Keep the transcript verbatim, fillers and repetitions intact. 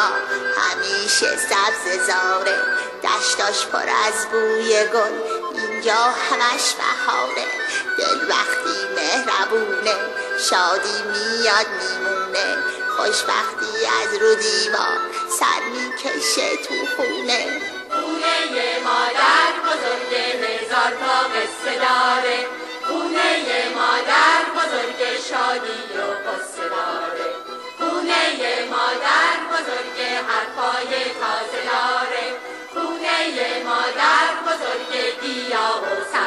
ما همیشه سبز زاره، دشتاش پر از بوی گل، اینجا همش بهاره. دل وقتی مهربونه شادی میاد میمونه، خوشبختی از رو دیوار سر میکشه تو خونه. خونه مادر بزرگ هزار تا قصه داره، خونه مادر بزرگ شادی و قصه داره، خونه مادر بزرگ حرفای تازه داره، خونه مادر بزرگ گیاه و